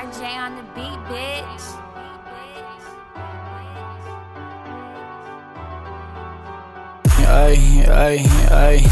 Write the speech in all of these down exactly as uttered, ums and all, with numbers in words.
Young J on the beat, bitch. Ay, ay, ay.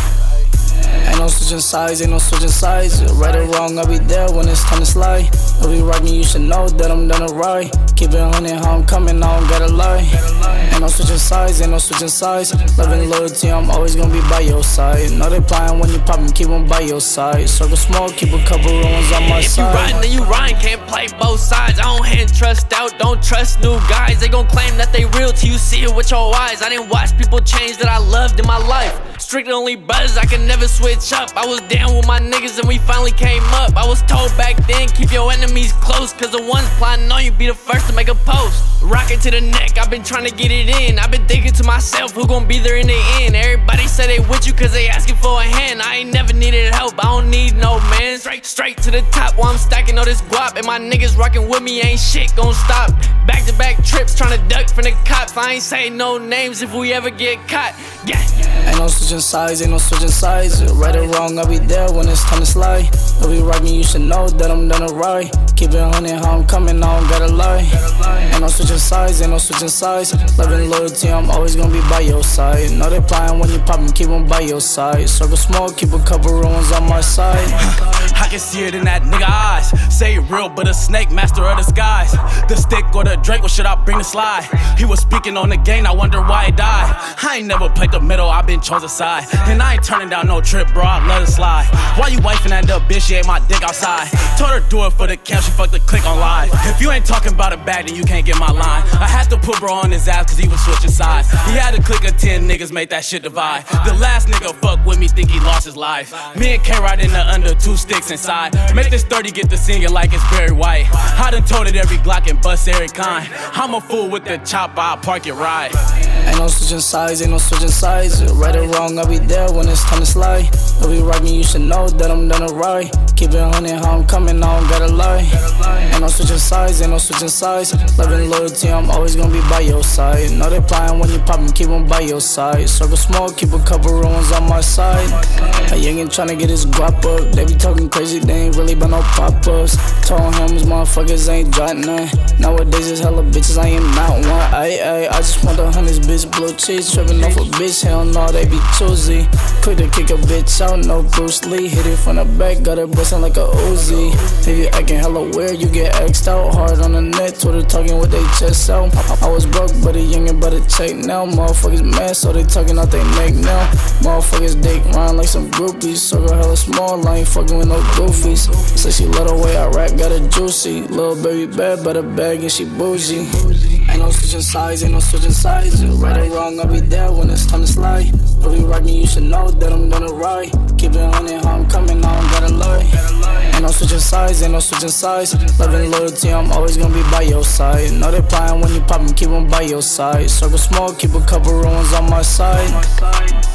Ain't no switching sides, ain't no switching sides. Right or wrong, I'll be there when it's time to slide. If we rockin', you should know that I'm done it right. Keep it honey, how I'm coming, I don't gotta lie. Ain't no switching sides, ain't no switching sides. Loving loyalty, I'm always gonna be by your side. Know they plyin' when you poppin', keep them by your side. Circle small, keep a couple ruins on my if side. You riding, then you riding, can't play both sides. I don't hand trust out, don't trust new guys. They gon' claim that they real till you see it with your eyes. I didn't watch people change that I loved in my life. Strictly only brothers, I can never switch up. I was down with my niggas and we finally came up. I was told back then, keep your enemies close, cause the ones plotting on you be the first to make a post. Rockin' to the neck, I've been trying to get it in. I've been thinking to myself, who gon' be there in the end? Everybody say they with you cause they asking for a hand. I ain't never needed help, I don't need no man. Straight, straight to the top while I'm stacking all this guap. And my niggas rockin' with me, ain't shit gon' stop. Back to back trips, trying to duck from the cops. I ain't say no names if we ever get caught. Yeah. Ain't no switching sides, ain't no switching sides. Right or wrong, I'll be there when it's time to slide. If we rockin', you should know that I'm done it right. Keep it honey, how I'm coming, I don't gotta lie. Ain't no switching sides, ain't no switching sides. Loving loyalty, I'm always gonna be by your side. Know they plyin' when you poppin', keep them by your side. Circle small, keep a couple ruins on my side. I can see it in that nigga eyes. Say real, but a snake, master of disguise. The stick or the Drake, what should I bring the slide? He was speaking on the game, I wonder why he died. I ain't never played the middle, I been chosen side. And I ain't turning down no trip, bro, I let it slide. Why you wifing that little bitch, she ate my dick outside. Told her do it for the camp, she fucked the click on live. If you ain't talking about it bad, then you can't get my line. I had to put bro on his ass cause he was switching sides. He had a click of ten niggas, make that shit divide. The last nigga fuck with me, think he lost his life. Me and K ride in the under, two sticks inside. Make this thirty get to singing like it's Barry White. I done told it every Glock and bust every kind. I'm a fool with the chopper, I'll park it right. Ain't no switching sides, ain't no switching sides. Right or wrong, I'll be there when it's time to slide. If we rockin', you should know that I'm done it right. Keep it honey, how I'm coming, I don't gotta lie. Ain't no switching sides, ain't no switching sides. Loving loyalty, I'm always gonna be by your side. Know they plyin' when you poppin', keep them by your side. Circle small, keep a couple ruins on my side. A youngin' tryna get his guap up. They be talking crazy, they ain't really been no pop-ups. Told him these motherfuckers ain't jotting none. Nowadays it's hella bitches, I ain't not one. Ay, ay, I just want the hundreds, bitch, blue cheese. Trippin' off a bitch, hell no, they be choosy. Quick to kick a bitch out, no Bruce Lee. Hit it from the back, got it bustin' like a Uzi. If you acting hella weird, you get X'd out. Hard on the net, Twitter talking with they chest out. I was broke, but a youngin' better check now. Motherfuckers mad, so they talking out they neck now. Motherfuckers dick rhyme like some groupies. Circle hella small, I ain't fucking with no goofies. Say she let her way I rap, got a juicy. Little baby bad, but a bag and she bougie. Ain't no switching sides, ain't no switching sides. Right or wrong, I'll be there when it's time to slide. If we rockin', you should know that I'm gonna ride. Keep it honey, how I'm coming, I don't gotta lie. Ain't no switching sides, ain't no switching sides. Loving loyalty, I'm always gonna be by your side. Know they plyin' when you poppin', keep them by your side. Circle small, keep a couple ruins on my side.